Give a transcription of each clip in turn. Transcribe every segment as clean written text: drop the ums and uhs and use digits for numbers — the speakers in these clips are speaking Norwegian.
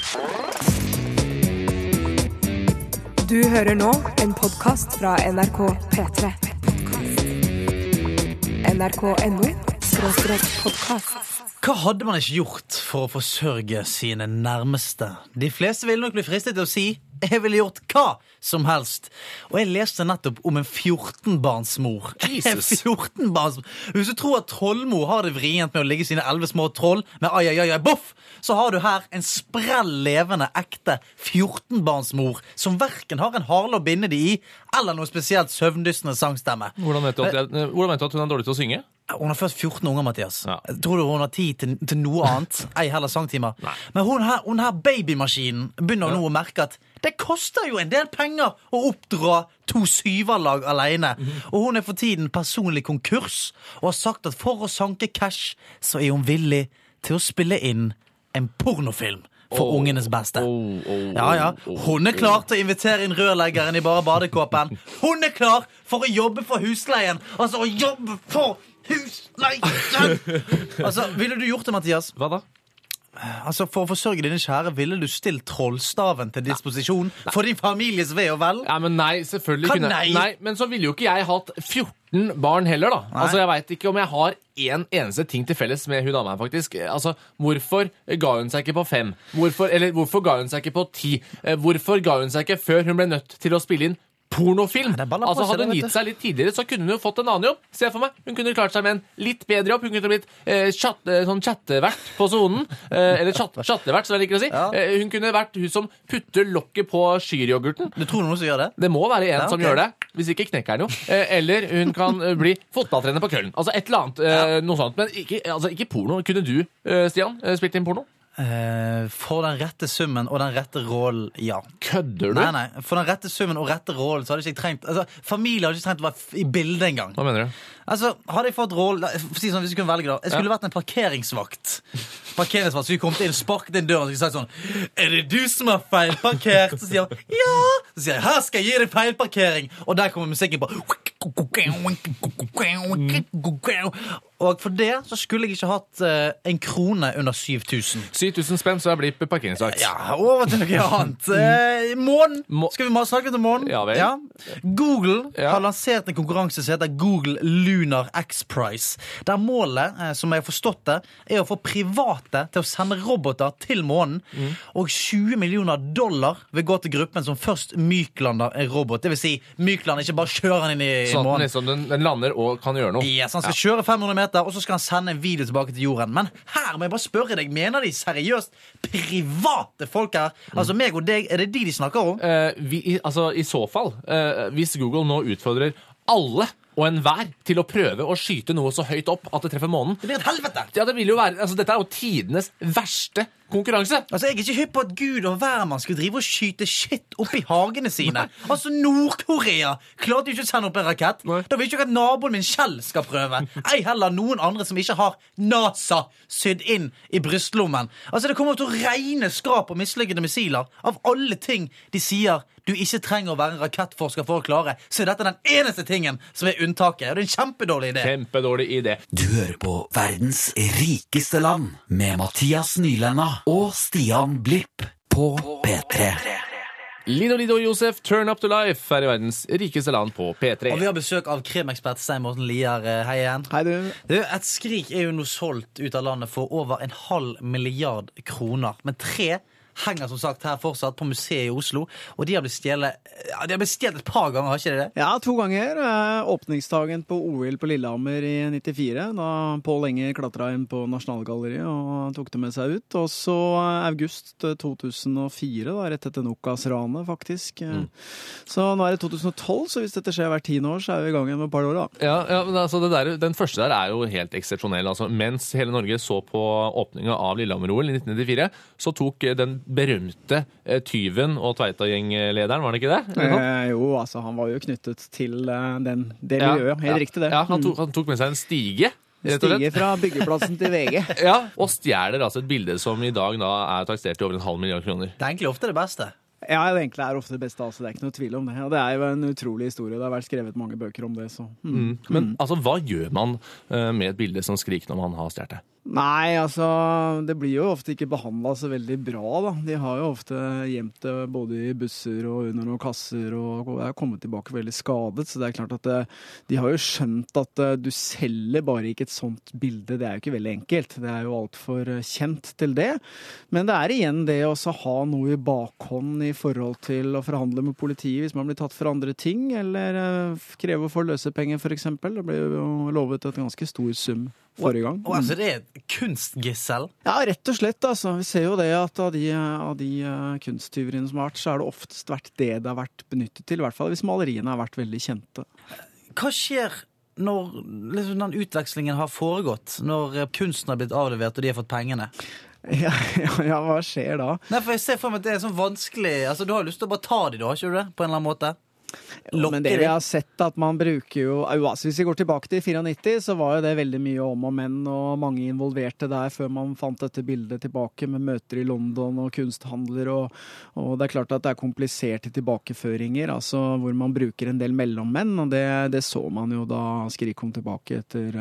Du hører nå en podcast fra NRK P3. NRK.no/podcast. Hva hadde man ikke gjort for å forsørge sine nærmeste? De fleste ville nok bli fristet til å si jeg ville gjort hva som helst. Og jeg leste nettopp om en 14-barnsmor. Jesus. 14-barnsmor. Hvis du tror at trollmor har det vrient med å ligge sine 11 små troll med ai, boff, så har du her en sprell levende, ekte 14-barnsmor som hverken har en harle å binde de i, eller noe spesielt søvndystende sangstemme. Hvordan vet du at hun er dårlig til å synge? Hun har født 14 unger, Mathias. Ja. Tror du hun har tid til noe annet? Ei heller sangtimer. Nei. Men hun her babymaskinen begynner nå å merke at det koster jo en del penger å oppdra 2 syverlag alene. Og hun er for tiden personlig konkurs, og har sagt at for å sanke cash, så er hun villig til å spille inn en pornofilm for ungenes beste. Ja. Hun er klar til å invitere inn rørleggeren i bare badekåpen. Hun er klar for å jobbe for husleien. Altså, å jobbe for husleien! Altså, ville du gjort det, Mathias? Hva da? Altså, for å forsørge dine kjære, ville du stilt trollstaven til disposisjon for din families ve og vel? Ja, men nei, selvfølgelig Hva kunne nei? Nei, men så ville jo ikke jeg hatt 14 barn heller da. Nei. Altså, jeg vet ikke om jeg har en eneste ting til felles med hun dama her, faktisk. Altså, hvorfor ga hun seg ikke på 5? Hvorfor ga hun seg ikke på 10? Hvorfor ga hun seg ikke før hun ble nødt til å spille inn pornofilm? Det er baller på Altså, seg, hadde hun det, vet gitt seg litt tidligere, så kunne hun jo fått en annen jobb. Se for meg, hun kunne klart seg med en litt bedre jobb. Hun kunne blitt sånn chattevert på zonen. Eller chattevert, som jeg liker å si. Ja. Hun kunne vært hun som putter lokket på skyr-yoghurten. Du tror noen som gjør det? Det må være en Ja, som ok. gjør det. Hvis ikke knekker han jo. Eller hun kan bli fotballtrener på Køln. Altså et eller annet, noe sånt. Men ikke porno. Kunne du, Stian, spilt inn porno? For den rette summen og den rette rollen, ja. Kødder du? Nei, for den rette summen og rette rollen så hadde ikke jeg trengt, altså, familie hadde ikke trengt å være i bildet engang. Hva mener du? Altså, hadde jeg fått roll, for å si sånn, hvis jeg kunne velge da, jeg skulle vært en parkeringsvakt, så vi kom til inn, sparket inn døren, og så sagt sånn, er det du som har feilparkert? Så sier jeg, ja! Så sier jeg, her skal jeg gi deg feilparkering, og der kommer musikken på, og for det så skulle jeg ikke hatt en krone under 7 000. 7000 spenn, så jeg blir parkeringsvakt. Ja, over til noe annet. Månen. Skal vi snakke om månen? Ja, vel. Google Ja. har lansert en konkurranse som heter Google Lunar X-Prize, der målet, som jeg har forstått det, er å få private til å sende roboter til månen, og $20 millioner vil gå til gruppen som først myklander en robot. Det vil si, myklander ikke bare kjører han inn i Sånn at månen. liksom, den lander og kan gjøre noe. Yes, han skal kjøre 500 meter, og så skal han sende en video tilbake til jorden. Men her må jeg bare spørre deg, mener de seriøst private folk her? Altså meg og deg, er det de snakker om? Altså, i så fall, hvis Google nå utfordrer alle og enhver til å prøve å skyte noe så høyt opp at det treffer månen. Det blir et helvete! Ja, det vil jo være, altså dette er jo tidenes verste konkurranse. Altså, jeg er ikke hypp på at Gud og hvermann skal drive og skyte shit opp i hagene sine. Altså, Nord-Korea klarte jo ikke å sende opp en rakett. Nei. Da vil ikke at naboen min Kjell skal prøve. Ei heller noen andre som ikke har NASA sydd inn i brystlommen. Altså, det kommer til å regne skrap og mislykkede missiler. Av alle ting de sier du ikke trenger å være en rakettforsker for å klare, så er dette den eneste tingen som er unntaket. Og det er en kjempedårlig idé. Kjempedårlig idé. Du hører på Verdens rikeste land med Mathias Nylenda og Stian Blipp på P3. Lido Josef, Turn Up to Life er i verdens rikeste land på P3. Og vi har besøk av kremekspert Stein Morten Lier. Hei igjen. Hei du. Et skrik er jo nå solgt ut av landet for over 0,5 milliard kroner. Men 3 henger som sagt her fortsatt på museet i Oslo, og de har blitt stjålet et par ganger, har ikke det? Ja, 2 ganger. Åpningsdagen på OL på Lillehammer i 94, da Pål Enger klatret inn på Nasjonalgalleriet og tok det med seg ut. Og så august 2004, da, rett etter Nokas-ranet, faktisk. Så nå er det 2012, så hvis dette skjer hvert 10 år, så er vi i gang med et par år, da. Ja, men altså den første der er jo helt eksepsjonell. Altså, mens hele Norge så på åpningen av Lillehammer-OL i 1994, så tok den berømte tyven og Tveita-gjenglederen, var det ikke det? Jo, altså, han var jo knyttet til det miljøet. Helt riktig det. Ja, han tok med seg en stige. Rett og slett. Stiger fra byggeplassen til VG. Ja, og stjeler altså et bilde som i dag da er taksert til over 0,5 milliard kroner. Det er egentlig ofte det beste. Ja, det enkle ofte det beste, altså. Det ikke noe tvil om det. Og det jo en utrolig historie. Det har vært skrevet mange bøker om det, så. Men altså, hva gjør man med et bilde som Skrik når man har stjert det? Nei, altså, det blir jo ofte ikke behandlet så veldig bra, da. De har jo ofte gjemt det både i busser og under noen kasser, og er kommet tilbake veldig skadet, så det klart at de har jo skjønt at du selger bare ikke et sånt bilde. Det jo ikke veldig enkelt. Det jo alt for kjent til det. Men det igjen det å ha noe i bakhånd i forhold til å forhandle med politiet hvis man blir tatt for andre ting, eller kreve å få løsepenger, for eksempel. Det ble jo lovet et ganske stor sum forrige gang. Og altså, det et kunstgissel? Ja, rett og slett. Altså. Vi ser jo det at av de kunsttyveriene som har vært, så det oftest vært det har vært benyttet til, i hvert fall hvis maleriene har vært veldig kjente. Hva skjer når liksom, den utvekslingen har foregått, når kunsten har blitt avlevert og de har fått pengene? Ja, hva skjer da? Nei, for jeg ser for meg at det sånn vanskelig. Altså, du har lyst til å bare ta de da, ikke du det? På en eller annen måte. Men det vi har sett at man bruker jo, altså hvis vi går tilbake til 94, så var jo det veldig mye om og men, og mange involverte der før man fant dette bildet tilbake med møter i London og kunsthandler, og det klart at det kompliserte tilbakeføringer, altså hvor man bruker en del mellommenn, og det så man jo da Skrik kom tilbake etter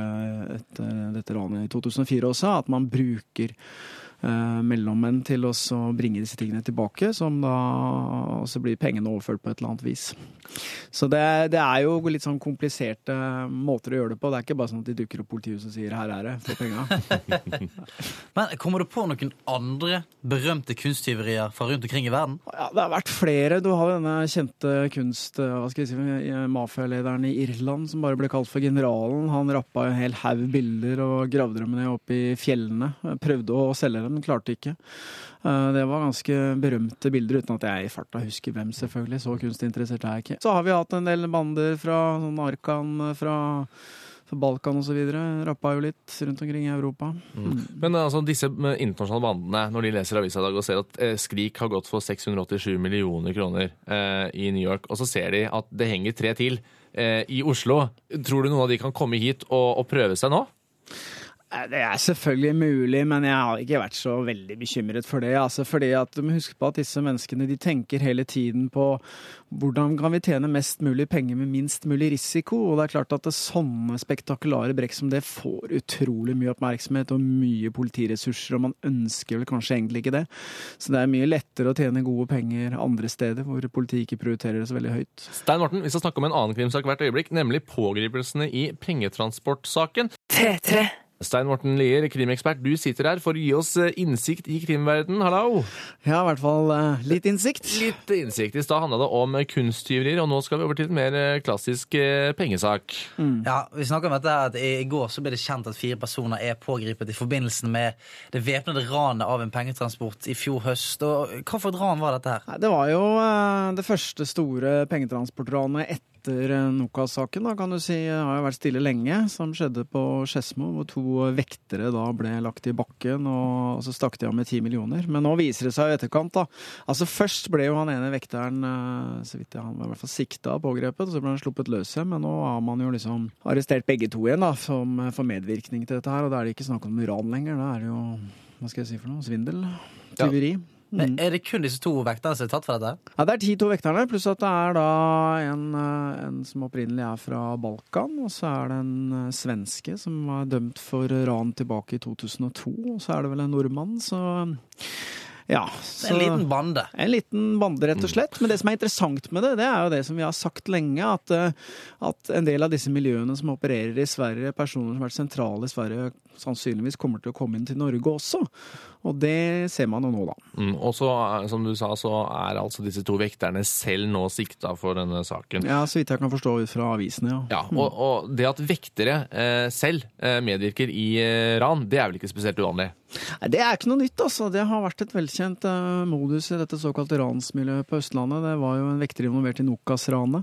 dette ranet i 2004 også, at man bruker mellommenn til å bringe disse tingene tilbake, som da også blir pengene overført på et eller annet vis. Så det jo litt sånn kompliserte måter å gjøre det på. Det ikke bare sånn at de dukker opp politihuset og sier her det, få penger. Men kommer du på noen andre berømte kunsttyverier fra rundt omkring i verden? Ja, det har vært flere. Du har denne kjente mafialederen i Irland som bare ble kalt for generalen. Han rappa en hel haug bilder og gravde dem ned opp i fjellene. Prøvde å selge dem, men klarte ikke. Det var ganske berømte bilder, uten at jeg i farta husker hvem, selvfølgelig. Så kunstinteressert jeg ikke. Så har vi hatt en del bander fra Arkan, fra Balkan og så videre. Rappa jo litt rundt omkring i Europa. Men altså, disse internasjonale bandene, når de leser avisa i dag og ser at Skrik har gått for 687 millioner kroner i New York, og så ser de at det henger 3 til i Oslo. Tror du noen av de kan komme hit og prøve seg nå? Det selvfølgelig mulig, men jeg har ikke vært så veldig bekymret for det. Altså fordi at du må huske på at disse menneskene, de tenker hele tiden på hvordan kan vi tjene mest mulig penger med minst mulig risiko, og det klart at sånne spektakulære brekk som det får utrolig mye oppmerksomhet og mye politiressurser, og man ønsker vel kanskje egentlig ikke det. Så det mye lettere å tjene gode penger andre steder, hvor politiet ikke prioriterer det så veldig høyt. Stein Morten, vi skal snakke om en annen krimsak hvert øyeblikk, nemlig pågripelsene i pengetransportsaken. P3. Stein Morten Lier, krimekspert, du sitter her for å gi oss innsikt i krimverdenen. Hallo! Ja, i hvert fall litt innsikt. Litt innsikt. I stad handlet det om kunsttyverier, og nå skal vi over til en mer klassisk pengesak. Ja, vi snakker om dette at i går så ble det kjent at 4 personer pågripet i forbindelse med det væpnede ranet av en pengetransport i fjor høst. Og hva for et ran var dette her? Det var jo det første store pengetransportranet etter Nokas-saken, da, kan du si, har jo vært stille lenge, som skjedde på Skedsmo, hvor 2 vektere da ble lagt i bakken, og så stakk de av med 10 millioner. Men nå viser det seg i etterkant, da. Altså først ble jo han ene vekteren, så vidt han var i hvert fall sikta, pågrepet, så ble han sluppet løs igjen, men nå har man jo liksom arrestert begge 2 igjen, da, som for medvirkning til dette her, og da det ikke snakk om ran lenger, da det jo, hva skal jeg si for noe, svindel, tyveri. Men det kun disse 2 vekterne som tatt for dette? Ja, det de 2 vekterne, pluss at det da en som opprinnelig fra Balkan, og så det en svenske som var dømt for ran tilbake i 2002, og så det vel en nordmann, så... Ja, så en liten bande. En liten bande, rett og slett. Men det som interessant med det jo det som vi har sagt lenge, at en del av disse miljøene som opererer i Sverige, personer som har vært sentrale i Sverige, sannsynligvis kommer til å komme inn til Norge også. Og det ser man jo nå da. Og så, som du sa, så altså disse 2 vekterne selv nå sikta for denne saken. Ja, så vidt jeg kan forstå ut fra avisene, ja. Ja, og det at vektere selv medvirker i ran, det vel ikke spesielt uvanlig? Det ikke noe nytt, altså. Det har vært et velkjent modus i dette såkalte ransmiljøet på Østlandet. Det var jo en vekter involvert i Nokas-ranet.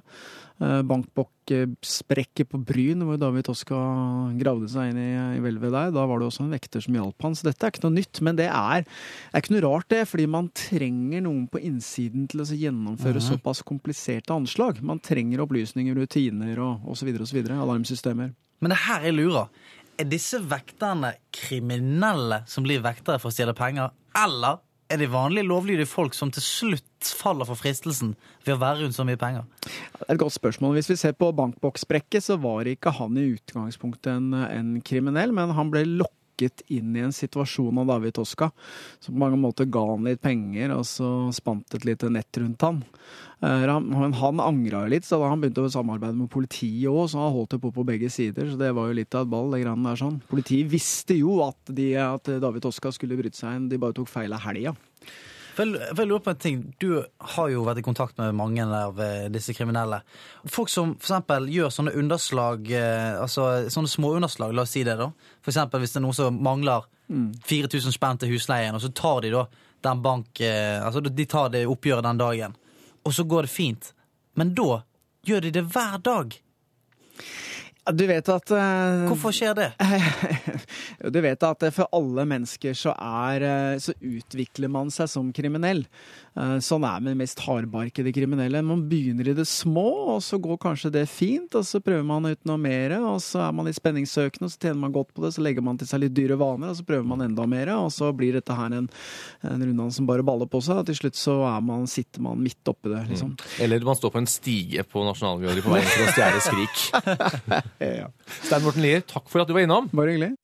Bankbokk-sprekket på Bryn, hvor David Toska gravde seg inn i hvelvet der. Da var det også en vekter som hjalp han. Så dette ikke noe nytt, men det ikke noe rart det, fordi man trenger noen på innsiden til å gjennomføre såpass kompliserte anslag. Man trenger opplysninger, rutiner og så videre, alarmsystemer. Men det her jeg lurer. Disse vekterne kriminelle som blir vektere for å stjele penger, eller er det vanlige lovlydige folk som til slutt faller for fristelsen ved å være rundt så mye penger? Et godt spørsmål. Hvis vi ser på bankboksbrekket, så var ikke han i utgangspunktet en kriminell, men han ble lokket inn i en situasjon av David Toska, som på mange måter ga han litt penger, og så spant et lite nett rundt han. Han angret litt, så da han begynte å samarbeide med politiet også, så han holdt det på begge sider, så det var jo litt av et ball, det grann der sånn. Politiet visste jo at David Toska skulle bryte seg inn, de bare tok feil av helga. For jeg lurer på en ting, du har jo vært i kontakt med mange av disse kriminelle. Folk som for eksempel gjør sånne underslag, altså sånne små underslag, la oss si det da. For eksempel hvis det er noen som mangler 4000 spenn til husleien, og så tar de da den altså de tar det oppgjøret den dagen. Og så går det fint. Men da gjør de det hver dag. Du vet at... Hvorfor skjer det? Du vet at for alle mennesker så utvikler man seg som kriminell. Sånn med mest hardbarkede kriminelle. Man begynner i det små, og så går kanskje det fint, og så prøver man ut noe mer, og så man i spenningssøkende, og så tjener man godt på det, så legger man til seg litt dyre vaner, og så prøver man enda mer, og så blir dette her en rundan som bare baller på seg, og til slutt så sitter man midt oppi det, liksom. Eller man står på en stige på Nasjonalgalleriet på veien for å stjele Skrik. Ja. Stein Morten Lier, takk for at du var innom. Bare hyggelig.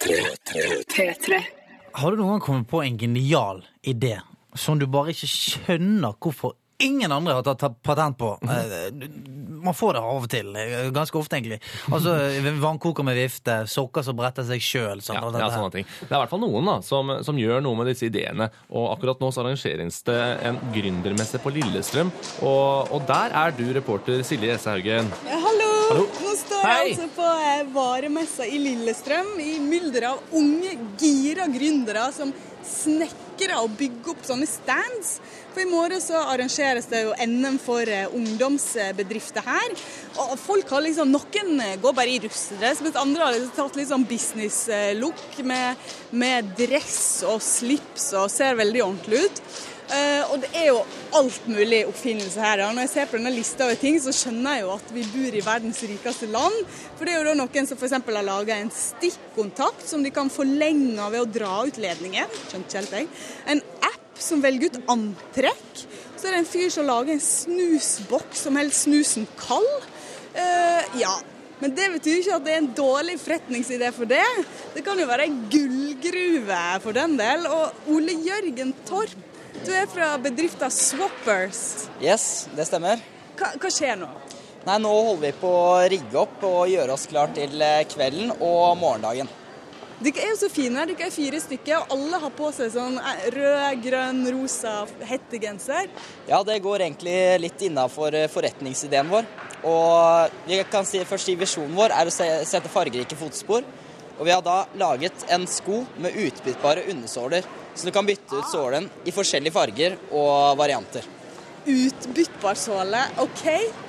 P3. Har du noen gang kommet på en genial idé som du bare ikke skjønner hvorfor ingen andre har tatt patent på? Man får det av og til, ganske ofte egentlig. Altså, vannkoker med vifte, sokker som bretter seg selv. Sånn, ja, sånne ting. Det er i hvert fall noen da, som gjør noe med disse ideene. Og akkurat nå så arrangeres det en gründermesse på Lillestrøm. Og der er du reporter Silje Essehaugen. Hallo! Nå står jeg Hei. altså på varemessa i Lillestrøm i mylder av unge, gira gründere som snekrer og bygger opp sånne stands. For i morgen så arrangeres det jo NM for ungdomsbedrifter her. Og folk har liksom, noen går bare i russedress, mens andre har tatt litt sånn business-look med dress og slips og ser veldig ordentlig ut. Og det er jo alt mulig oppfinnelse her. Når jeg ser på denne lista over ting, så skjønner jeg jo at vi bor i verdens rikeste land. For det er jo da noen som for eksempel har laget en stikkontakt som de kan forlenge ved å dra ut ledningen. Skjønte ikke helt jeg. En app som velger ut antrekk. Så er det en fyr som lager en snusboks som holder snusen kald. Ja, men det betyr ikke at det er en dårlig forretningsidé for det. Det kan jo være en gullgruve for den del. Og Ole Jørgen Torp, du er fra bedriften Swappers. Yes, det stemmer. Hva skjer nå? Nei, nå holder vi på å rigge opp og gjøre oss klar til kvelden og morgendagen. Dere er jo så fine, dere er 4 stykker, og alle har på seg sånn rød, grønn, rosa hettegenser. Ja, det går egentlig litt innenfor forretningsideen vår. Og jeg kan si først i visjonen vår er å sette fargerike fotspor. Og vi har da laget en sko med utbyttbare undersåler, så du kan bytte ut sålen i forskjellige farger og varianter. Utbyttbar såle, ok?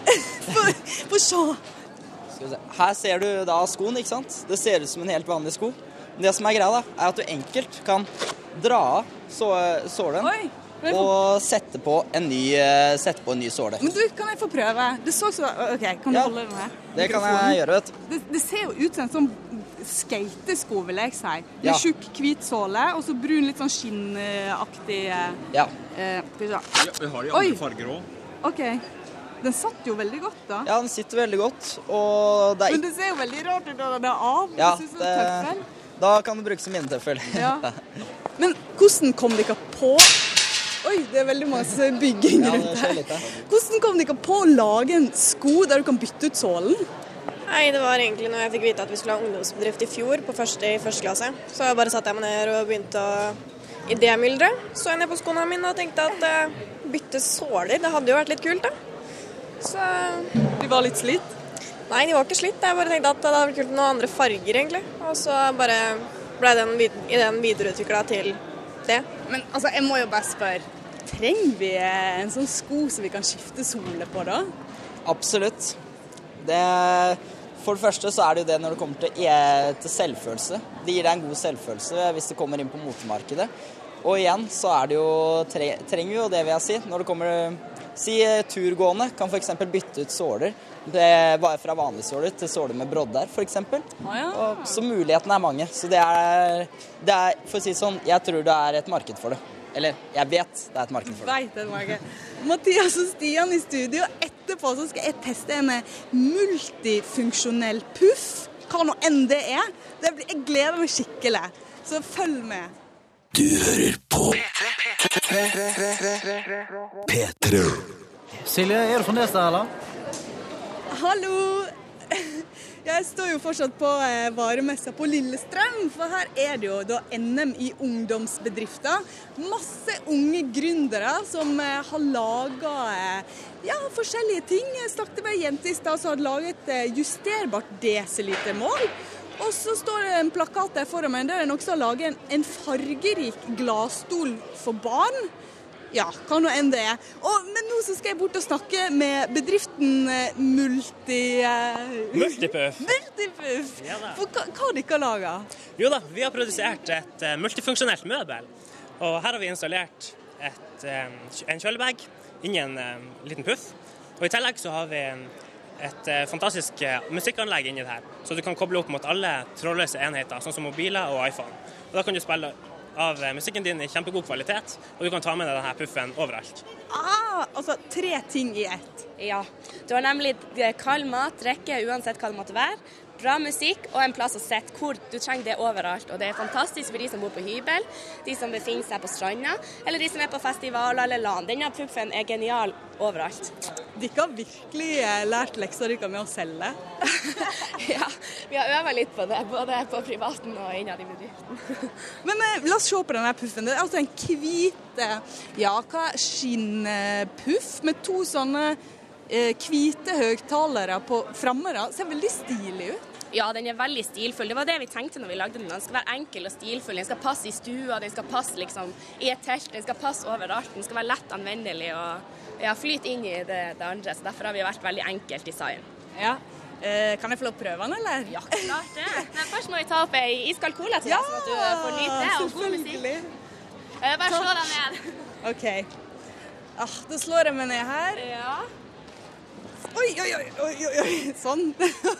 For så. Her ser du da skoen, ikke sant? Det ser ut som en helt vanlig sko. Det som er greia da, er at du enkelt kan dra av sålen og sette på en ny såle. Men du, kan jeg få prøve? Det så ok, kan du holde den her? Det kan jeg gjøre, vet du. Det ser jo ut som en sånn skatesko, vil jeg si. Med Ja. tjukk, hvit såle, og så brun, litt sånn skinnaktig. Ja. Vi har Vi har de Oi. farger også. Ok. Den satt jo veldig godt, da. Ja, den sitter veldig godt, og det er Men det ser jo veldig rart ut når det er av. Ja, Det ser ut som tøffel. da kan det brukes som minnetøffel. Ja. Men hvordan kom dere på... Oi, det er veldig masse bygging Ja, det rundt skjer her. litt her. Hvordan kom dere på å lage en sko der du kan bytte ut sålen? Nei, det var egentlig når jeg fikk vite at vi skulle ha ungdomsbedrift i fjor, på første klasse. Så jeg bare satt jeg meg ned og begynte å idémyldre. Så jeg ned på skoene mine og tenkte at bytte såler, det hadde jo vært litt kult da. Så... De var litt slitt? Nei, de var ikke slitt. Jeg bare tenkte at det hadde vært kult med noen andre farger egentlig. Og så bare ble den ideen videreutviklet til det. Men altså, jeg må jo bare spørre, trenger vi en sånn sko som vi kan skifte sole på da? Absolutt. For det første så er det jo det når det kommer til selvfølelse. Det gir deg en god selvfølelse hvis det kommer inn på motemarkedet. Og igjen så er det jo, trenger vi jo det vil jeg si. Når det kommer, turgående kan for eksempel bytte ut såler. Det er bare fra vanlige såler til såler med brodder for eksempel. Ja. Så mulighetene er mange. Så det er, for å si sånn, jeg tror det er et marked for det. Eller, jeg vet det et marked for det. Vet det, Marke. Mathias og Stian i studio. Etterpå så skal jeg teste en multifunksjonell puff. Hva nå enn det er. Jeg gleder meg skikkelig. Så følg med. Du hører på P3. Silje, er du fremdeles der, eller? Hallo! Jeg står jo fortsatt på varemessa på Lillestrøm, for her er det jo da NM i ungdomsbedrifter. Masse unge gründere som har laget forskjellige ting. Jeg snakket med en jente i stad som hadde laget et justerbart desilitermål. Og så står det en plakat der foran meg, der er noen som har laget en fargerik glasstol for barn. Ja, hva nå enn det er. Men nå så skal jeg bort og snakke med bedriften Multipuff. Multipuff. Ja, for hva dere lager? Jo da, vi har produsert et multifunksjonelt møbel. Og her har vi installert en kjølebag inni en liten puff. Og i tillegg så har vi et fantastisk musikkanlegg inni det her. Så du kan koble opp mot alle trådløse enheter, sånn som mobiler og iPhone. Og da kan du spille av musikken din i kjempegod kvalitet, og du kan ta med deg denne puffen overalt. Altså 3 ting i ett. Ja, du har nemlig kald mat, drikke uansett hva det måtte være, bra musikk og en plass å sette hvor du trenger det overalt. Og det er fantastisk for de som bor på hybel, de som befinner seg på stranda, eller de som er på festivaler eller land. Denne puffen er genial overalt. Dere har virkelig lært lekser dere med å selge. Ja, vi har øvet litt på det, både på privaten og innad i bedriften. Men la oss se på denne puffen. Det er altså en hvit, skinnpuff med 2 sånne hvite høgtalere på frammere. Ser veldig stilig ut. Ja, den er veldig stilfull. Det var det vi tenkte når vi lagde den. Den skal være enkel og stilfull. Den skal passe i stua, den skal passe liksom i et telt, den skal passe overalt. Den skal være lett anvendelig og flyte inn i det andre. Så derfor har vi vært veldig enkelt design. Ja. Kan jeg få lov å prøve den, eller? Ja, klart det. Men først må vi ta opp ei iskald cola til deg, sånn at du får nyte det og god musikk. Bare slå deg ned. Ok. Da slår jeg meg ned her. Ja. Oi. Sånn.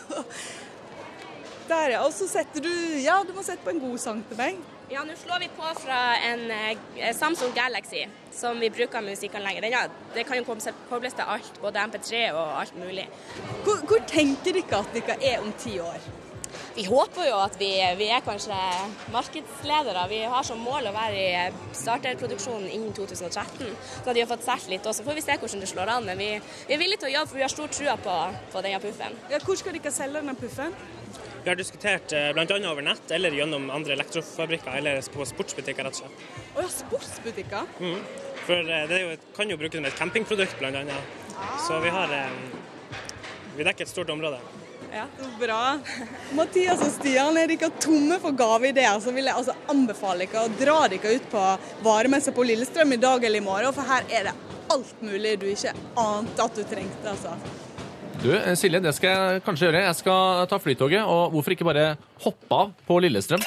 Der, ja. Og så setter du... Ja, du må sette på en god sang til meg. Ja, nå slår vi på fra en Samsung Galaxy, som vi bruker med musikkanlegget. Det kan jo kobles til alt, både MP3 og alt mulig. Hvor tenker dere at dere er om 10 år? Vi håper jo at vi er kanskje markedsledere. Vi har som mål å være i starterproduksjonen innen 2013. Så vi har fått sett litt, og så får vi se hvordan det slår an. Men vi er villige til å jobbe, for vi har stor trua på denne puffen. Ja, hvor skal dere selge denne puffen? Vi har diskutert blant annet over nett, eller gjennom andre elektrofabrikker, eller på sportsbutikker, rett og slett. Ja, sportsbutikker? For det kan jo brukes som et campingprodukt, blant annet. Så vi dekker et stort område. Ja, bra. Mathias og Stian, er dere tomme for gaveideer, så vil jeg altså anbefale dere å dra dere ut på varemessa på Lillestrøm i dag eller i morgen, for her er det alt mulig du ikke ante at du trengte, altså. Du, Silje, det skal jeg kanskje gjøre. Jeg skal ta flytoget, og hvorfor ikke bare hoppe av på Lillestrøm?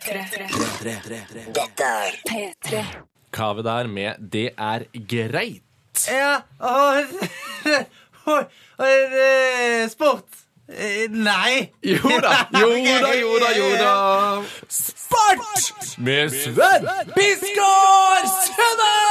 Dette er P3. Kave der med Det er greit. Ja, sport. Nei. Jo da. Sport! Med Sven Biskår Sønner!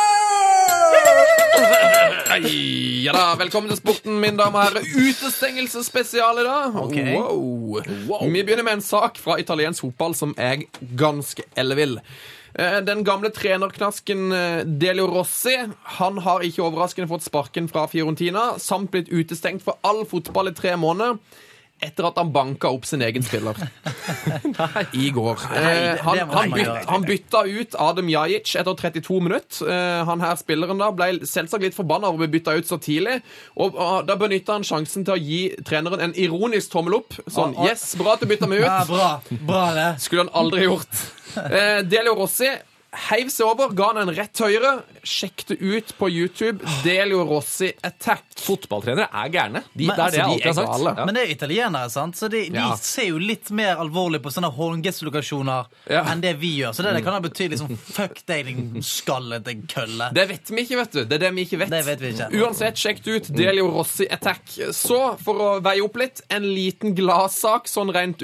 Ja da, velkommen til sporten, mine damer og herrer. Utestengelsesspesial i dag. Ok. Wow. Vi begynner med en sak fra italiensk fotball som er ganske ellevill. Den gamle trenerknasken Delio Rossi, han har ikke overraskende fått sparken fra Fiorentina, samt blitt utestengt for all fotball i 3 måneder, etter at han banket opp sin egen spiller i går. Han bytta ut Adem Jajic etter 32 minutter. Han her spilleren da ble selvsagt litt forbannet over å bli byttet ut så tidlig, og da benyttet han sjansen til å gi treneren en ironisk tommel opp. Sånn, yes, bra at du byttet meg ut. Ja, bra det. Skulle han aldri gjort. Delio Rossi heiv seg over, ga han en rett høyre, sjekket ut på YouTube Delio Rossi Attack. Fotballtrenere er gærne. Det er det jeg alltid har sagt. Ja. Men det er italienere, sant? Så de ser jo litt mer alvorlig på sånne håndgestlokasjoner enn det vi gjør. Så det kan ha betydd liksom fuck deg, din skallete kølle. Det vet vi ikke, vet du. Det er det vi ikke vet. Det vet vi ikke. Uansett, sjekket ut Delio Rossi Attack. Så, for å veie opp litt, en liten gladsak, sånn rent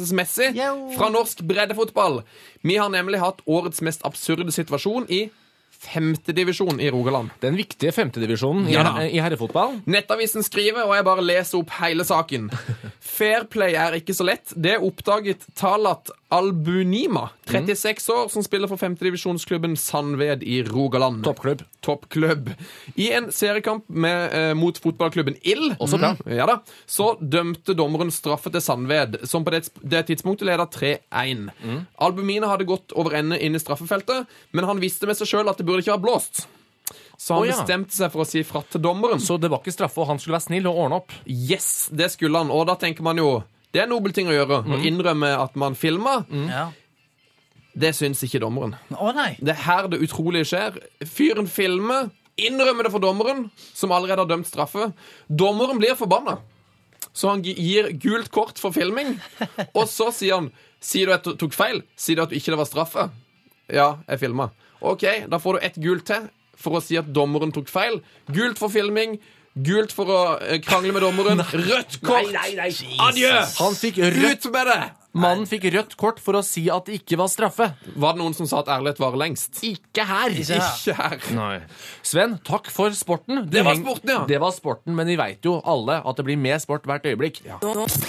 utestengelsesmessig, fra norsk breddefotball. Vi har nemlig hatt årets mest absurde situasjon i femte divisjon i Rogaland. Den viktige femte divisjonen i herrefotball. Nettavisen skriver, og jeg bare leser opp hele saken. Fair play ikke så lett. Det oppdaget Talat Albunima, 36 år, som spiller for femte divisjonsklubben Sandved i Rogaland. Toppklubb. I en seriekamp mot fotballklubben Ill, også bra. Ja da, så dømte dommeren straffe til Sandved, som på det tidspunktet leder 3-1. Albumina hadde gått over ende inn i straffefeltet, men han visste med seg selv at det burde ikke være blåst. Så han bestemte seg for å si fra til dommeren. Så det var ikke straffe, og han skulle være snill og ordne opp? Yes, det skulle han. Og da tenker man jo, det en nobel ting å gjøre, å innrømme at man filmer. Det syns ikke dommeren. Nei. Det her det utrolige skjer. Fyren filmer, innrømmer det for dommeren, som allerede har dømt straffe. Dommeren blir forbannet. Så han gir gult kort for filming, og så sier han, sier du at du tok feil? Sier du at du ikke det var straffe? Ja, jeg filmet. Ok, da får du et gult til for å si at dommeren tok feil. Gult for filming, gult for å krangle med dommeren. Rødt kort! Nei. Adjø! Han fikk rødt. Ut med det! Mannen fikk rødt kort for å si at det ikke var straffe. Var det noen som sa at ærlighet varer lengst? Ikke her. Ikke her. Nei. Sven, takk for sporten. Det var sporten, ja. Det var sporten, men vi vet jo alle at det blir mer sport hvert øyeblikk. Ja.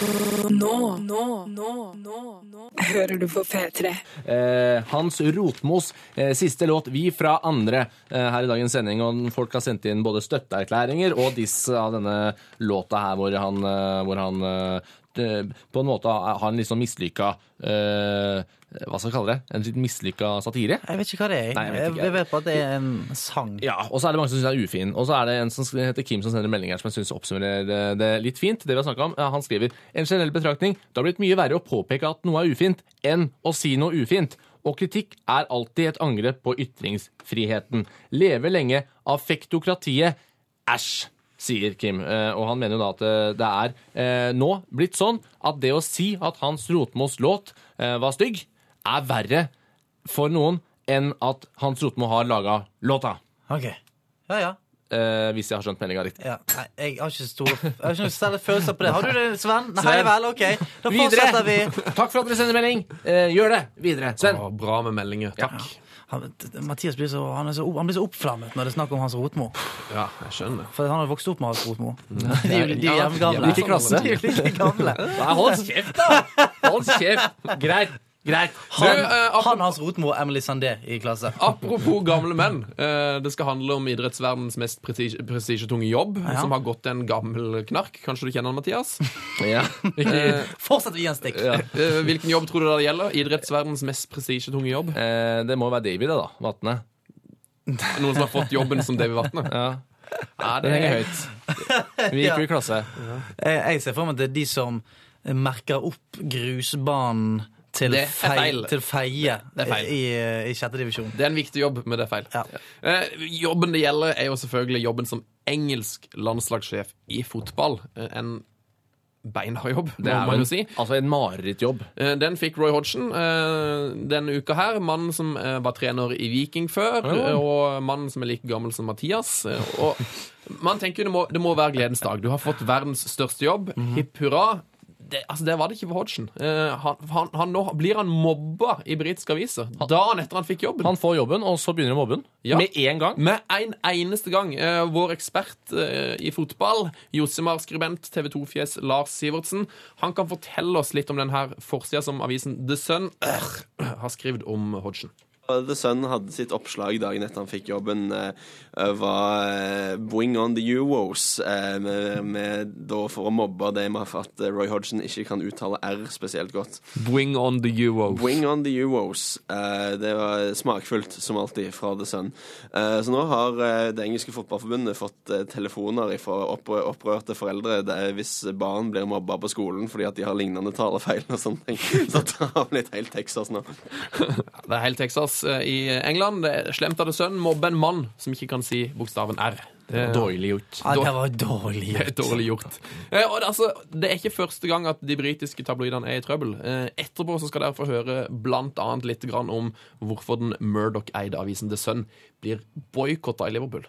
Nå. Hører du på P3? Hans Rotmos siste låt, Vi fra andre, her i dagens sending, og folk har sendt inn både støtteerklæringer og diss av denne låta her, hvor han på en måte har en litt sånn mislykket hva skal jeg kalle det? En litt mislykket satire? Jeg vet ikke hva det er. Nei, jeg vet bare at det er en sang. Ja, og så er det mange som synes det er ufin. Og så er det en som heter Kim som sender meldinger som jeg synes oppsummerer det litt fint. Det vi har snakket om. Han skriver, en generell betraktning, det har blitt mye verre å påpeke at noe er ufint enn å si noe ufint. Og kritikk er alltid et angrep på ytringsfriheten. Leve lenge affektokratiet. Æsj, sier Kim. Og han mener jo da at det er nå blitt sånn at det å si at Hans Rotmos låt var stygg, er verre for noen enn at Hans Rotmo har laget låta. Ok, ja. Hvis jeg har skjønt meningen riktig. Ja, nei, jeg har ikke noe særlig følelser på det. Har du det, Sven? Nei vel, ok. Da fortsetter vi. Takk for at dere sender melding. Gjør det videre. Sven. Bra med meldinger, takk. Ja. Mathias blir så oppflammet når det snakker om Hans Rotmo. Ja, jeg skjønner. For han har vokst opp med Hans Rotmo. De er jo hjemmegamle. Like klasse. De er jo like gamle. Nei, hold kjeft da! Hold kjeft. Greit. Han Hans Rotmo og Emily Sandé i klasse. Apropos gamle menn, det skal handle om idrettsverdens mest prestisjetunge jobb, som har gått en gammel knark. Kanskje du kjenner han, Mathias? Ja. Fortsett å gi en stikk. Ja. Hvilken jobb tror du det gjelder? Idrettsverdens mest prestisjetunge jobb? Det må være David, da. Vatne. Noen som har fått jobben som David Vatne? Ja, det henger høyt. Vi gikk jo i klasse. Jeg ser for meg at det er de som merker opp grusbanen til feie i sjette divisjon. Det er en viktig jobb, men det er feil. Ja. Jobben det gjelder er jo selvfølgelig jobben som engelsk landslagssjef i fotball. En beinhard jobb, må man jo si. Altså en marerittjobb. Den fikk Roy Hodgson denne uka her. Mannen som var trener i Viking før, og mannen som er like gammel som Mathias. Og man tenker jo det må være gledens dag. Du har fått verdens største jobb. Hipp hurra. Det var det ikke for Hodgson. Nå blir han mobba i britiske aviser. Dagen etter han fikk jobben. Han får jobben, og så begynner han mobben. Ja. Med en gang. Med en eneste gang. Vår ekspert i fotball, Josemar-skribent, TV 2-fjes Lars Sivertsen, han kan fortelle oss litt om denne forsida som avisen The Sun har skrevet om Hodgson. The Sun hadde sitt oppslag dagen etter han fikk jobben, var Bring on the Euros, da for å mobbe det med at Roy Hodgson ikke kan uttale R spesielt godt. Bring on the Euros. Bring on the Euros. Det var smakfullt, som alltid, fra The Sun. Så nå har det engelske fotballforbundet fått telefoner fra opprørte foreldre hvis barn blir mobba på skolen fordi at de har lignende talefeil og sånne ting. Så det har blitt helt Texas nå. Det er helt Texas. I England, det er slemt av det sønn, mobbe en mann som ikke kan si bokstaven R. Dårlig gjort. Ja, det var dårlig gjort. Det er dårlig gjort. Og det er ikke første gang at de britiske tabloidene er i trøbbel. Etterpå så skal dere få høre blant annet litt grann om hvorfor den Murdoch-eide avisen The Sun blir boykottet i Liverpool.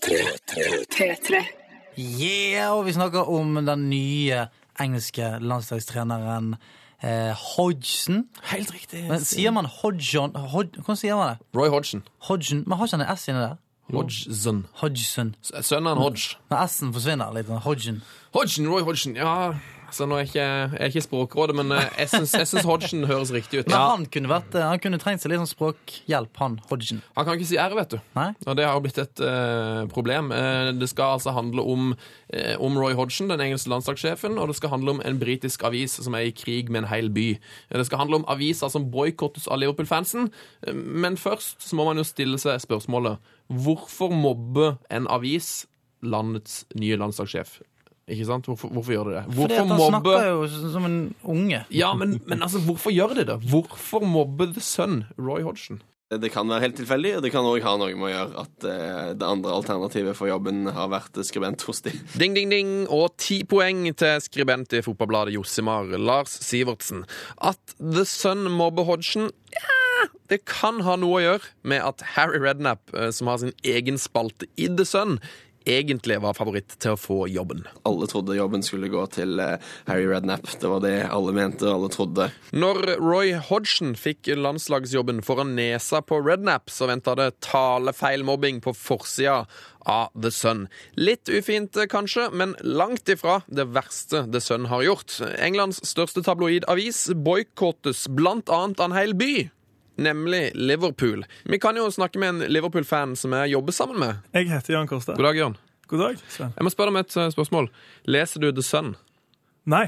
P3. Yeah, og vi snakker om den nye engelske landslagstreneren Hodgson. Helt riktig. Men sier man Hodgson? Hvordan sier man det? Roy Hodgson. Hodgson. Men har ikke han en S inni der? Hodgson. Hodgson. Sønnen Hodge. Men S-en forsvinner litt. Hodgson. Roy Hodgson, ja. Så nå er jeg ikke språkrådet, men jeg synes Hodgson høres riktig ut. Men han kunne trengt seg litt sånn språkhjelp, han Hodgson. Han kan ikke si R, vet du. Nei? Og det har jo blitt et problem. Det skal altså handle om Roy Hodgson, den engelske landslagssjefen, og det skal handle om en britisk avis som er i krig med en hel by. Det skal handle om aviser som boykottes av Liverpool-fansen, men først så må man jo stille seg spørsmålet, hvorfor mobber en avis landets nye landslagssjef? Ikke sant? Hvorfor gjør de det? Fordi han snakker jo som en unge. Ja, men altså, hvorfor gjør de det? Hvorfor mobber The Sun Roy Hodgson? Det kan være helt tilfeldig, og det kan også ha noe med å gjøre at det andre alternativet for jobben har vært skribent hos de. Ding, ding, ding, og 10 poeng til skribent i fotballbladet Josimar, Lars Sivertsen. At The Sun mobber Hodgson, ja, det kan ha noe å gjøre med at Harry Redknapp, som har sin egen spalte i The Sun, egentlig var favoritt til å få jobben. Alle trodde jobben skulle gå til Harry Redknapp. Det var det alle mente, alle trodde. Når Roy Hodgson fikk landslagsjobben foran nesa på Redknapp, så ventet det talefeilmobbing på forsida av The Sun. Litt ufint kanskje, men langt ifra det verste The Sun har gjort. Englands største tabloidavis boykottes blant annet av en hel by. Nemlig Liverpool. Vi kan jo snakke med en Liverpool-fan som jeg jobber sammen med. Jeg heter Jan Kosta. God dag, Jan. God dag, Sven. Jeg må spørre deg om et spørsmål. Leser du The Sun? Nei.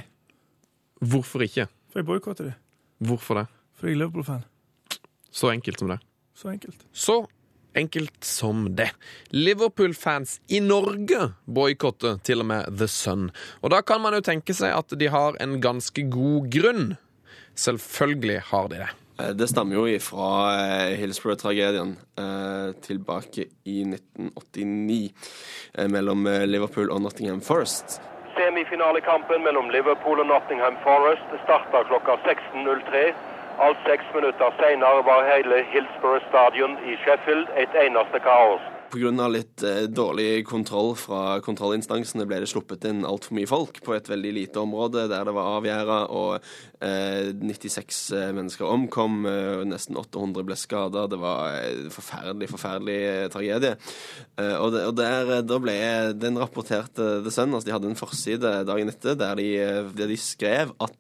Hvorfor ikke? For jeg boykotter det. Hvorfor det? For jeg er Liverpool-fan. Så enkelt som det. Så enkelt. Så enkelt som det. Liverpool-fans i Norge boykotter til og med The Sun. Og da kan man jo tenke seg at de har en ganske god grunn. Selvfølgelig har de det. Det stammer jo fra Hillsborough-tragedien tilbake i 1989 mellom Liverpool og Nottingham Forest. Semifinalekampen mellom Liverpool og Nottingham Forest startet klokka 16.03. Alt 6 minutter senere var hele Hillsborough Stadion i Sheffield et eneste kaos. På grunn av litt dårlig kontroll fra kontrollinstansene ble det sluppet inn alt for mye folk på et veldig lite område der det var avgjæret, og 96 mennesker omkom, nesten 800 ble skadet. Det var en forferdelig tragedie. Og da ble den rapporterte The Sun, altså de hadde en forside dagen etter der de skrev at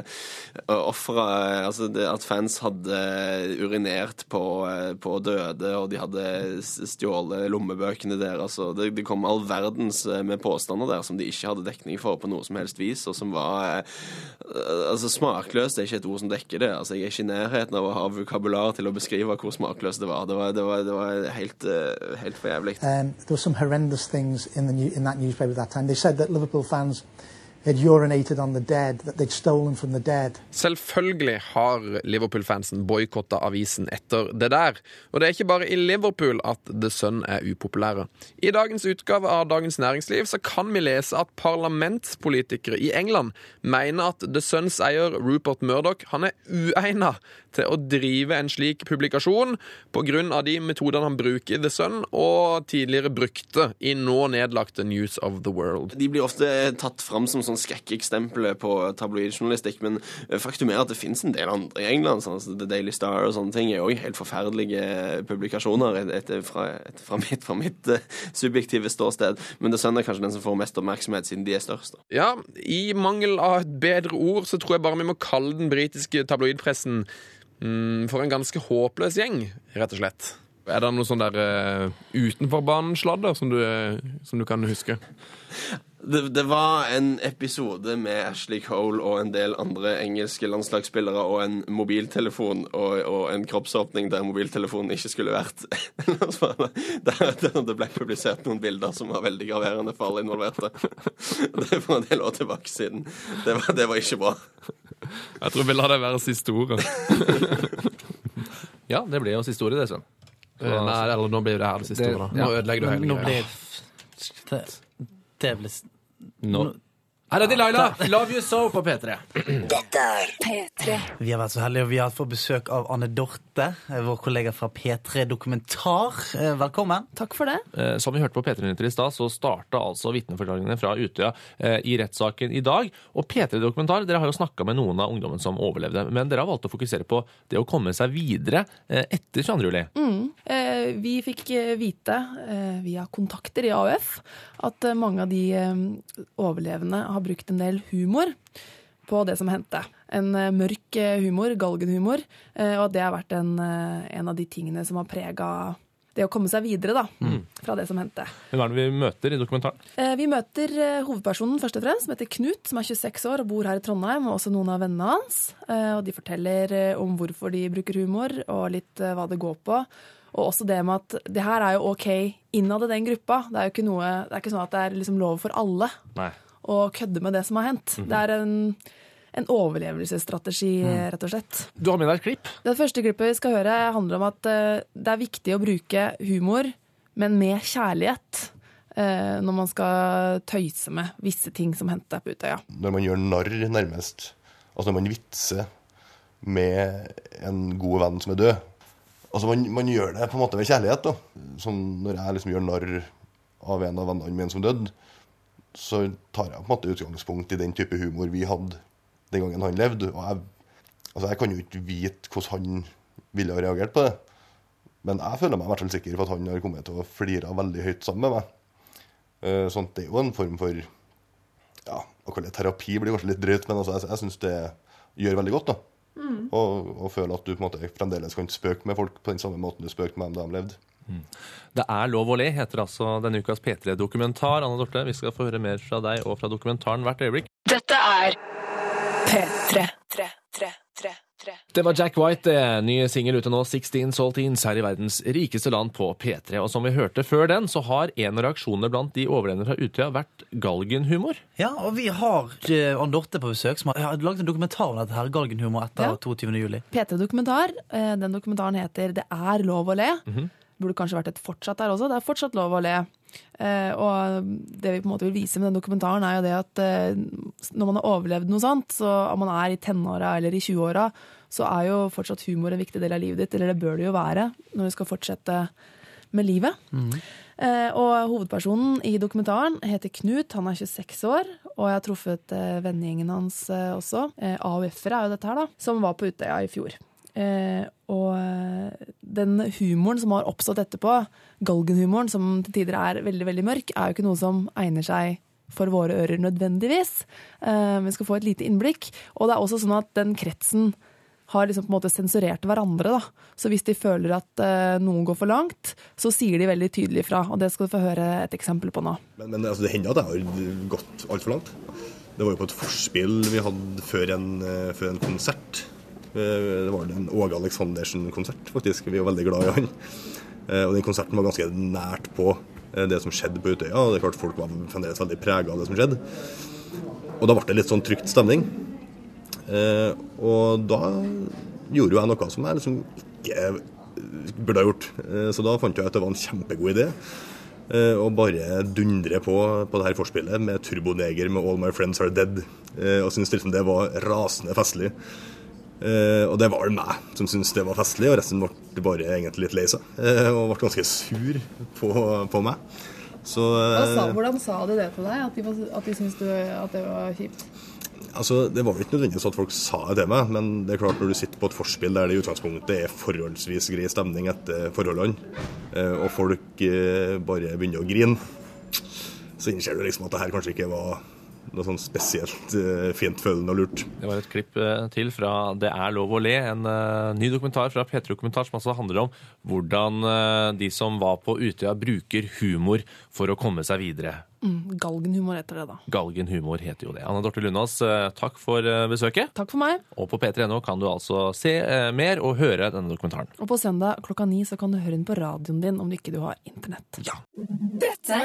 at fans hadde urinert på døde, og de hadde stjålet lommebøkene deres, og det kom all verdens med påstander der som de ikke hadde dekning for på noe som helst vis, og som var smakløst. Det er ikke et ord som dekker det. Jeg er ikke i nærheten av å ha vokabular til å beskrive hvor smakløst det var. Det var helt for jævlig. There were some horrendous things in that newspaper at that time. They said that Liverpool fans had urinated on the dead, that they'd stolen from the dead. Selvfølgelig har Liverpool-fansen boykottet avisen etter det der. Og det er ikke bare i Liverpool at The Sun er upopulære. I dagens utgave av Dagens Næringsliv så kan vi lese at parlamentspolitikere i England mener at The Suns eier Rupert Murdoch, han er uegnet til å drive en slik publikasjon på grunn av de metodene han bruker i The Sun og tidligere brukte i nå nedlagte News of the World. De blir ofte tatt fram som sånn skrekkeksempler på tabloidjournalistikk, men faktum er at det finnes en del andre i England, sånn The Daily Star og sånne ting er også helt forferdelige publikasjoner fra mitt subjektive ståsted, men The Sun er kanskje den som får mest oppmerksomhet siden de er størst. Ja, i mangel av et bedre ord så tror jeg bare vi må kalle den britiske tabloidpressen for en ganske håpløs gjeng, rett og slett. Er det noe sånn der utenforbanen-sladder som du kan huske? Det var en episode med Ashley Cole og en del andre engelske landslagsspillere og en mobiltelefon og en kroppsåpning der mobiltelefonen ikke skulle vært. Det ble publisert noen bilder som var veldig graverende for alle involverte. Det var en del år tilbake siden. Det var ikke bra. Jeg tror vi lar det være siste ordet. Ja, det ble jo siste ordet, det, sånn. Nei, eller nå blir det her det siste ordet. Nå ødelegger du hele greia. Det ble... Her er Delilah, Love You So på P3. Dette er P3. Vi har vært så heldige, og vi har fått besøk av Anne Dorte, vår kollega fra P3 Dokumentar. Velkommen. Takk for det. Som vi hørte på P3-nyheter i stad, så startet altså vitneforklaringene fra Utøya i rettssaken i dag. Og P3 Dokumentar, dere har jo snakket med noen av ungdommen som overlevde, men dere har valgt å fokusere på det å komme seg videre etter 22. juli. Vi fikk vite via kontakter i AUF at mange av de overlevende har brukt en del humor på det som hendte. En mørk humor, galgenhumor, og det har vært en av de tingene som har preget det å komme seg videre fra det som hendte. Hvem er det vi møter i dokumentaren? Vi møter hovedpersonen først og fremst, som heter Knut, som er 26 år og bor her i Trondheim, og også noen av vennene hans. Og de forteller om hvorfor de bruker humor, og litt hva det går på. Og også det med at det her er jo ok innad i den gruppa. Det er jo ikke sånn at det er liksom lov for alle å kødde med det som har hendt. Det er en overlevelsesstrategi, rett og slett. Du har med deg et klipp. Det første klippet vi skal høre handler om at det er viktig å bruke humor, men med kjærlighet, når man skal tøyse med visse ting som hendte på Utøya. Når man gjør narr nærmest, altså når man vitser med en god venn som er død, altså man gjør det på en måte ved kjærlighet da. Sånn når jeg liksom gjør narr av en av vennene mine som død, så tar jeg på en måte utgangspunkt i den type humor vi hadde den gangen han levde. Og jeg kan jo ikke vite hvordan han ville ha reagert på det. Men jeg føler meg i hvert fall sikker på at han har kommet til å flire veldig høyt sammen med meg. Sånn, det er jo en form for, ja, å kalle det terapi blir kanskje litt drøyt, men altså, jeg synes det gjør veldig godt da. Og føle at du på en måte fremdeles kan spøke med folk på den samme måten du spøkte med dem da de levde. Det er lov å le, heter altså denne ukas P3-dokumentar. Anne Dorte, vi skal få høre mer fra deg og fra dokumentaren hvert øyeblikk. Dette er P3. Det var Jack White, nye singel ute nå, 16 Saltines, her i verdens rikeste land på P3. Og som vi hørte før den, så har en av reaksjonene blant de overlevende fra Utøya vært galgenhumor. Ja, og vi har Anne Dorte på besøk, som har laget en dokumentar om dette her, galgenhumor etter 22. juli. P3 Dokumentar, den dokumentaren heter Det er lov å le. Burde kanskje vært et fortsatt der også. Det er fortsatt lov å le. Og det vi på en måte vil vise med den dokumentaren er jo det at når man har overlevd noe sånt, så om man er i tenåra eller i 20-åra, så er jo fortsatt humor en viktig del av livet ditt, eller det bør det jo være når du skal fortsette med livet. Og hovedpersonen i dokumentaren heter Knut, han er 26 år, og jeg har truffet vennegjengen hans også. AUF-ere er jo dette her da, som var på Utøya i fjor. Og den humoren som har oppstått etterpå, galgenhumoren som til tider er veldig, veldig mørk, er jo ikke noe som egner seg for våre ører nødvendigvis. Vi skal få et lite innblikk. Og det er også sånn at den kretsen har liksom på en måte sensurert hverandre da. Så hvis de føler at noen går for langt, så sier de veldig tydelig fra. Og det skal du få høre et eksempel på nå. Men altså, det hender at jeg har gått alt for langt. Det var jo på et forspill vi hadde før en konsert. Det var en Åge Aleksandersen-konsert, faktisk. Vi var veldig glad i han. Og den konserten var ganske nært på det som skjedde på Utøya, og det er klart folk var fremdeles veldig preget av det som skjedde. Og da ble det litt sånn trygt stemning. Og da gjorde jeg noe som jeg liksom ikke burde ha gjort. Så da fant jeg at det var en kjempegod idé å bare dundre på det her forspillet med Turboneger med All My Friends Are Dead, og syntes liksom det var rasende festlig. Og det var det meg som syntes det var festlig, og resten ble bare egentlig litt lei seg, og ble ganske sur på meg. Så, hvordan sa de det til deg, at de syntes at det var kjipt? Altså, det var jo ikke nødvendigvis at folk sa det til meg, men det er klart når du sitter på et forspill der det i utgangspunktet er forholdsvis grei stemning etter forholdene, og folk bare begynner å grine, så innser du liksom at det her kanskje ikke var noe sånn spesielt fint følende og lurt. Det var et klipp til fra Det er lov å le, en ny dokumentar fra P3 Dokumentar som altså handler om hvordan de som var på Utøya bruker humor for å komme seg videre. Galgenhumor heter det da. Galgenhumor heter jo det. Anne Dorte Lundås, takk for besøket. Takk for meg. Og på P3.no kan du altså se mer og høre denne dokumentaren. Og på søndag 9:00 så kan du høre den på radioen din om du ikke har internett. Ja. Dette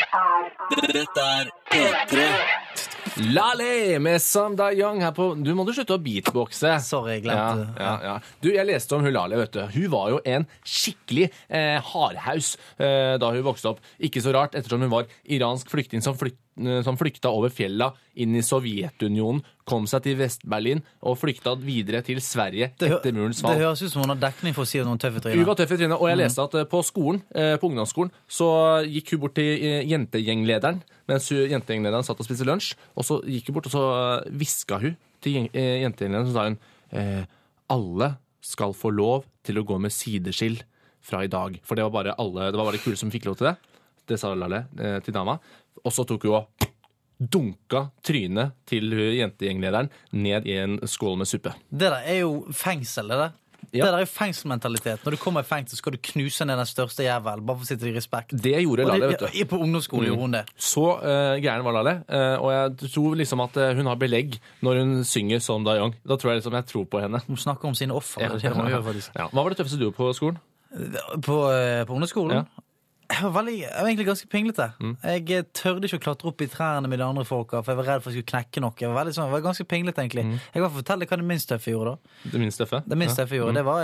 er P3. Lale med Sanda Young her på. Du må slutte å beatboxe. Sorry, jeg glemte. Ja. Du, jeg leste om hun Lale, vet du. Hun var jo en skikkelig hardhaus da hun vokste opp. Ikke så rart, ettersom hun var iransk flyktning som som flykta over fjella inn I Sovjetunionen, kom seg til Vest-Berlin og flykta videre til Sverige etter murens fall. Det høres ut som hun har dekning for å si noen tøffe tryner. Hun var tøff I trynet, og jeg leste at på skolen, på ungdomsskolen, så gikk hun bort til jentegjenglederen, mens jentegjenglederen satt og spiste lunsj, og så gikk hun bort, og så visket hun til jentegjenglederen, så sa hun, alle skal få lov til å gå med sideskill fra I dag. For det var bare kule som fikk lov til det. Det sa Lalle til dama. Og så tok hun og dunka trynet til jentegjenglederen ned I en skål med suppe. Det der jo fengsel, det der. Ja. Det der jo fengselmentalitet. Når du kommer I fengsel, skal du knuse ned den største jævel, bare for å sitte I respekt. Det gjorde Lalle, vet du. På ungdomsskolen gjorde hun det. Så gæren var Lalle, og jeg tror liksom at hun har belegg når hun synger som Da Young. Da tror jeg liksom jeg tror på henne. Hun snakker om sine offer. Ja. Det må gjøre, faktisk. Ja. Hva var det tøffeste du gjorde på skolen? På ungdomsskolen? Ja. Jeg var egentlig ganske pinglete. Jeg tørde ikke å klatre opp I trærne med de andre folka, for jeg var redd for at jeg skulle knekke noe. Jeg var ganske pinglete, egentlig. Jeg kan fortelle hva det minst tøffe gjorde, da. Det minst tøffe? Det minst tøffe gjorde, det var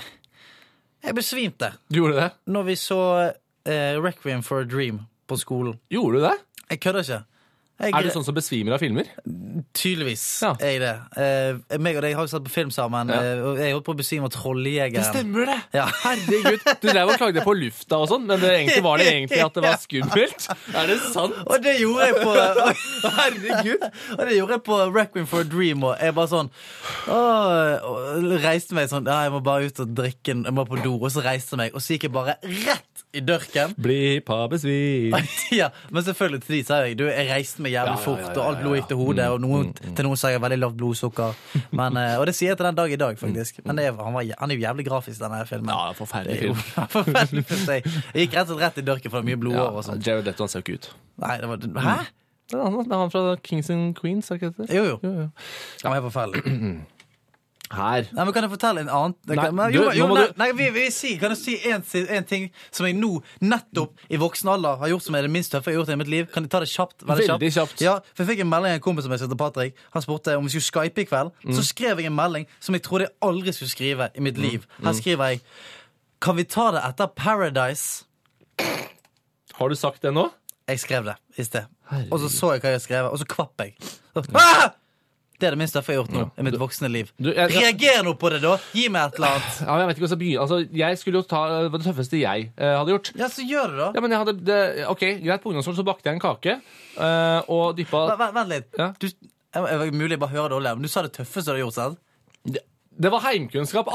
jeg besvimte. Du gjorde det? Når vi så Requiem for a Dream på skolen. Gjorde du det? Jeg kødder ikke. du sånn som besvimer av filmer? Tydeligvis jeg det. Meg og deg har jo satt på film sammen, og jeg holdt på å besvime av Trolljegeren. Det stemmer det! Ja. Herregud, du drev og klagde på lufta og sånn, men var det egentlig at det var skummelt? Det sant? Og det gjorde jeg på herregud, og det gjorde jeg på Requiem for a Dream, og jeg bare sånn reiste meg sånn, jeg må bare ut og drikke, jeg må på do, og så reiste jeg meg, og så gikk jeg bare rett I dørken. Bli på besvim. Ja, men selvfølgelig til de sa jeg reiste meg jævlig fort, og alt blod gikk til hodet, og til noen sa jeg veldig lavt blodsukker. Men, og det sier jeg til den dag I dag, faktisk. Men han jo jævlig grafisk, denne filmen. Ja, forferdelig film. Forferdelig film, jeg gikk rett I dørken, for det var mye blodår og sånt. Jared Leto, han ser ikke ut. Nei, det var... Hæ? Det han fra Kings and Queens, ikke det? Jo. Han forferdelig. Her. Nei, men kan jeg fortelle en annen? Kan jeg si en ting som jeg nå nettopp I voksen alder har gjort som det minst tøffe jeg har gjort I mitt liv? Kan jeg ta det kjapt? Veldig kjapt. Ja, for jeg fikk en melding av en kompis som jeg heter Patrick. Han spurte om vi skulle Skype I kveld. Så skrev jeg en melding som jeg trodde jeg aldri skulle skrive I mitt liv. Her skriver jeg: kan vi ta det etter Paradise? Har du sagt det nå? Jeg skrev det I sted. Og så jeg hva jeg skrev, og så kvapp jeg. Det det minste jeg har gjort nå I mitt voksne liv. Reager nå på det da. Gi meg et eller annet. Ja, jeg vet ikke hva jeg skal begynne. Altså, jeg skulle jo ta det tøffeste jeg hadde gjort. Ja, så gjør det da. Ja, men jeg hadde det. Ok, greit, på ungdomsskolen så bakte jeg en kake og dyppet... Vent litt. Ja? Jeg var mulig bare høre dårlig, men du sa det tøffeste du har gjort, sant? Det var heimkunnskap.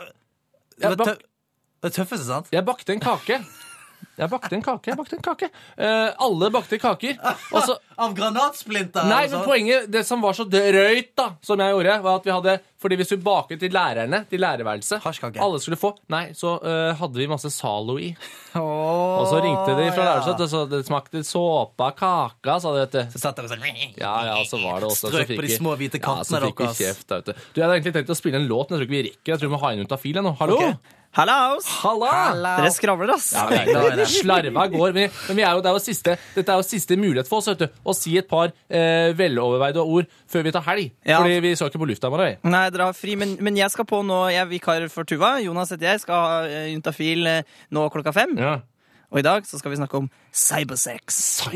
Det tøffeste, sant? Jeg bakte en kake. Jeg bakte en kake. Alle bakte kaker. Også, av granatsplinter? Nei, men poenget, det som var så drøyt da, som jeg gjorde, var at vi hadde, fordi hvis vi baket til lærerne, til lærerværelset, alle skulle få, så hadde vi masse Zalo I. Og så ringte de fra lærerset, og så det smakte såpa, kaka, sa det, vet du. Så satt det og sånn, ja, så var det også. Strøk på de små hvite kattene deres. Kjeft, da, vet du. Du, jeg hadde egentlig tenkt å spille en låt, men jeg tror ikke vi rekker. Jeg tror vi må ha en ut av filen nå. Hallo? Okay. Hallaus! Halla! Dere skravler, ass. Ja, slarva går, men det dette jo siste mulighet for oss, vet du, å si et par veloverveide ord før vi tar helg. Fordi vi så ikke på lufta i morgen. Nei, dere har fri, men jeg skal på nå, jeg vikar for Tuva, Jonas heter jeg, skal ha Juntafil nå klokka 5. Ja. Og I dag så skal vi snakke om cybersex.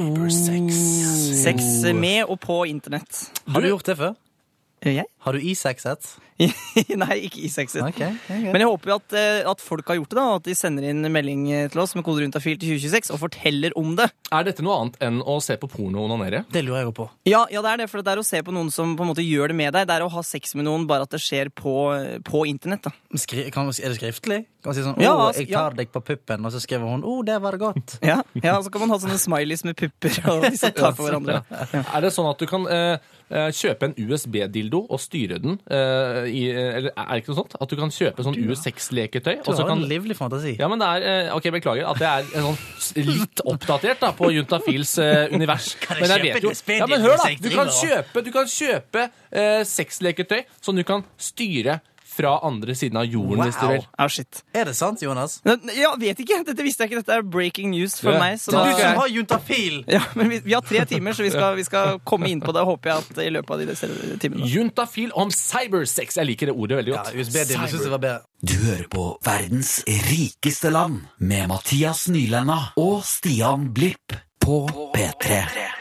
Sex med og på internett. Har du gjort det før? Jeg? Har du I-sexet? Nei, ikke I-sexet. Okay. Men jeg håper jo at folk har gjort det da, at de sender inn melding til oss med koder Juntafil til 2026 og forteller om det. Dette noe annet enn å se på porno og onanere? Det lurer jeg jo på. Ja, det det, for det å se på noen som på en måte gjør det med deg. Det å ha sex med noen, bare at det skjer på internett da. Er det skriftlig? Kan man si sånn, jeg tar deg på puppen, og så skriver hun, det var godt. Ja, så kan man ha sånne smileys med pupper, og de som tar på hverandre. Ja. Det sånn at du kan kjøpe en USB-dildo og styre den, eller det ikke noe sånt? At du kan kjøpe sånn US6-leketøy. Du har en livlig fantasi. Ja, men det ok, beklager, at det sånn litt oppdatert da, på Juntafils univers. Men jeg vet jo, ja, men hør da, du kan kjøpe sexleketøy som du kan styre fra andre siden av jorden, hvis du vil. Shit. Er det sant, Jonas? Ja, vet ikke. Dette visste jeg ikke. Dette breaking news for meg. Så det du som har Juntafil! Ja, men vi har 3 timer, så vi skal komme inn på det, håper jeg at I løpet av de timene. Juntafil om cybersex. Jeg liker det ordet veldig godt. Ja, USB-dildo synes jeg var bedre. Du hører på Verdens rikeste land med Mathias Nylenna og Stian Blipp på P3.